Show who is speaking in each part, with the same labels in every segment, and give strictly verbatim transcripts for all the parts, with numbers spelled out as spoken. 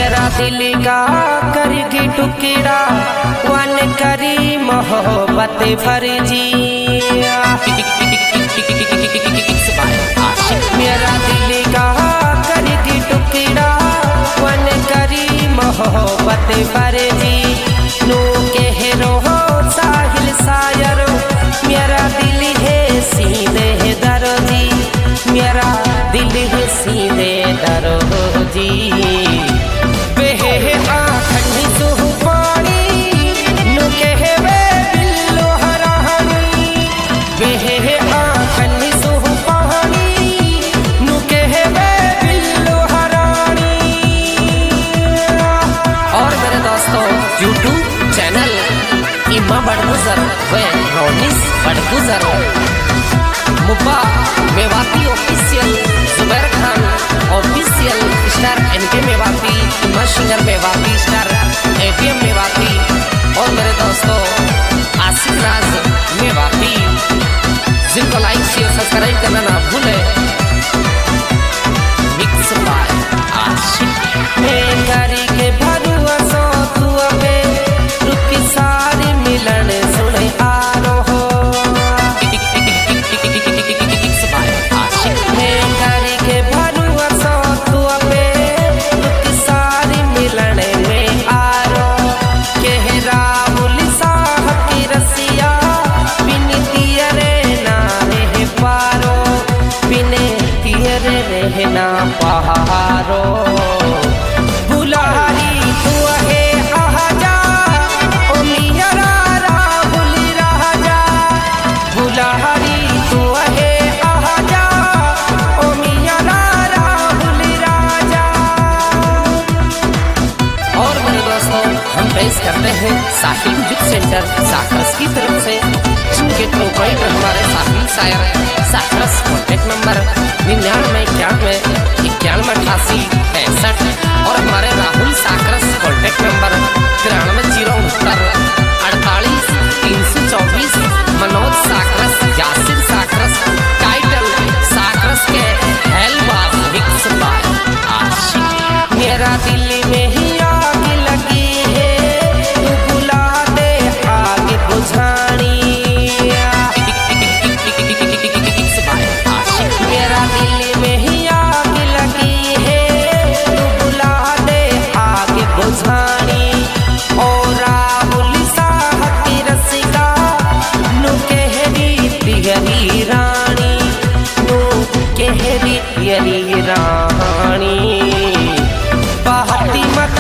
Speaker 1: मेरा दिल का करगी टुकड़ा वन करी मोहब्बत फर्जी। मेरा दिल का करगी टुकड़ा वन करी मोहब्बत फर्जी। नू कह रहो साहिल सायर मेरा दिल है सीधे दर्जी। मेरा दिल है सीधे दर्जी। यूट्यूब चैनल इमा बड़गुजर व Ronis Badgujar Mubba Mewati official Zubair Khan official star NK Mewati Ima singer Mewati star ATM Mewati और मेरे दोस्तों आसिफ राज मेवाती जिनको लाइक शेयर सब्सक्राइब करना ना भूले। मिक्स बाय आशिक मैं करी के भरुआ सो तू अबे रुकी सारी मिलन सुने आ रहो। मिक्स बाय आशिक मैं करी के भरुआ सो तू अबे रुकी सारी मिलन में आ रहो। कह राहुल साहब की रसिया बिन तियरे ना रह पारो बिने तियरे रहना पहारो। करते हैं साहिल म्यूजिक सेंटर साकरस की तरफ से जिनके प्रोवाइडर हमारे साहिल शायर साकरस। कॉन्टेक्ट नंबर निन्यानवे इक्यानवे इक्यानवे अठासी पैंसठ और हमारे राहुल साकरस कॉन्टेक्ट नंबर तिरानवे जीरो उनहत्तर अड़तालीस तीन सौ चौबीस। मनोज साकरस यासिर साकरस टाइटल साकरस के हेलवा मिक्स बाय आशिक। मेरा दिल में ही आग लगी है मेरा दिल में ही आग लगी है तू बुला दे आगे बुझानी। और राहुल साहब की रसिका नू कहरी तिहरी रानी नू कहरी तिहरी रानी। बहती मत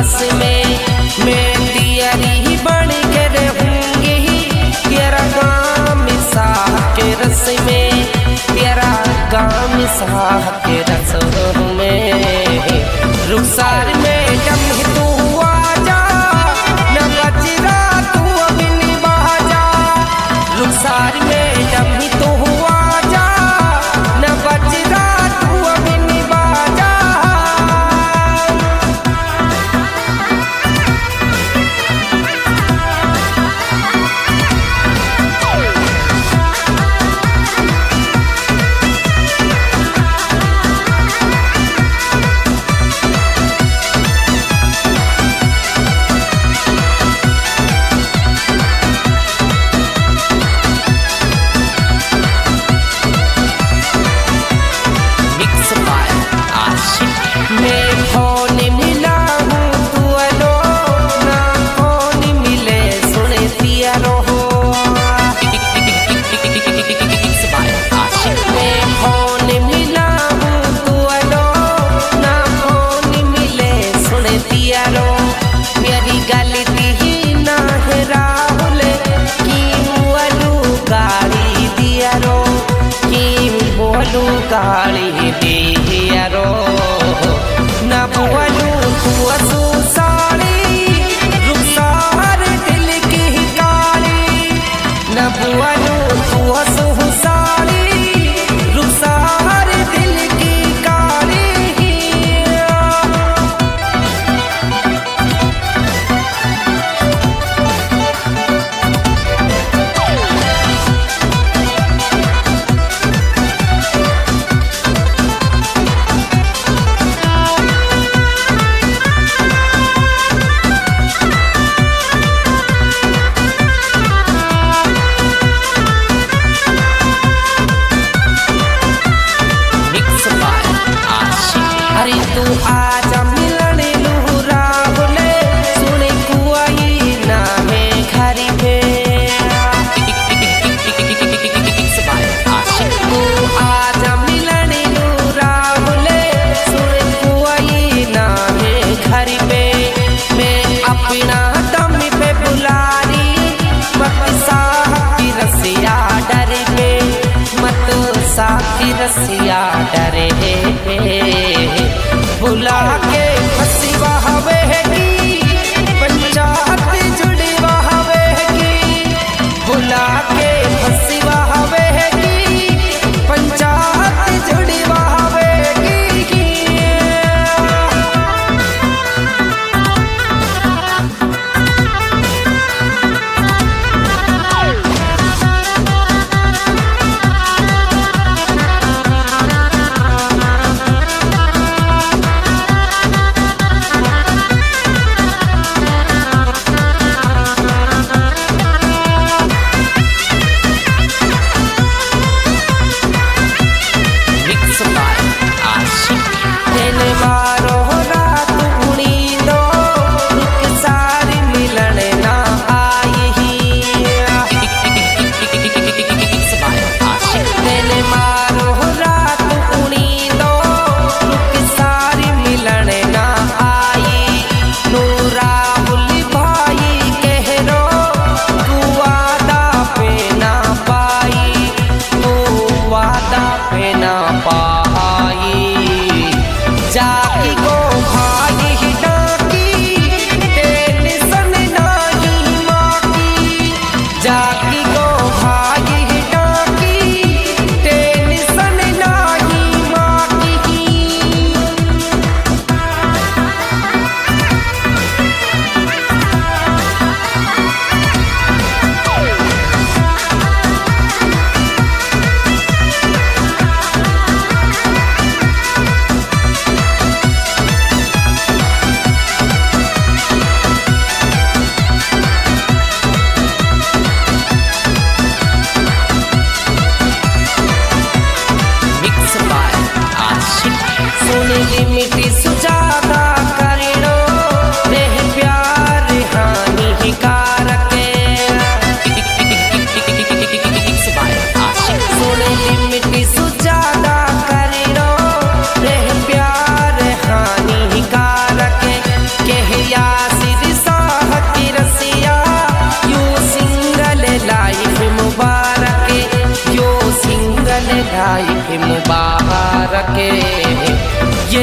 Speaker 1: बस में मैं दियरी बन के रहूंगी तेरा गाम साह के रस में, तेरा गाम साह के रस में। रुखसार में जब तू आजा न बजरा तू अभी निभा जा, रुखसार में जब तू आजा न बजरा तू अभी निभा जा। मैं फोन मिला हूँ तू अलो ना फोन मिले सुने दिया रहो। मैं फोन मिला हूँ तू अलो ना फोन मिले सुने दिया रो। मेरी गलती ही ना है राहुल की बोलू गाड़ी दिया रो, की बोलू गाड़ी दिया रो। ना बोलू तू असू साड़ी रुखसार दिल की काली, ना बोलू तू असू साड़ी रुखसार दिल की काली।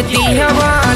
Speaker 1: दिहवा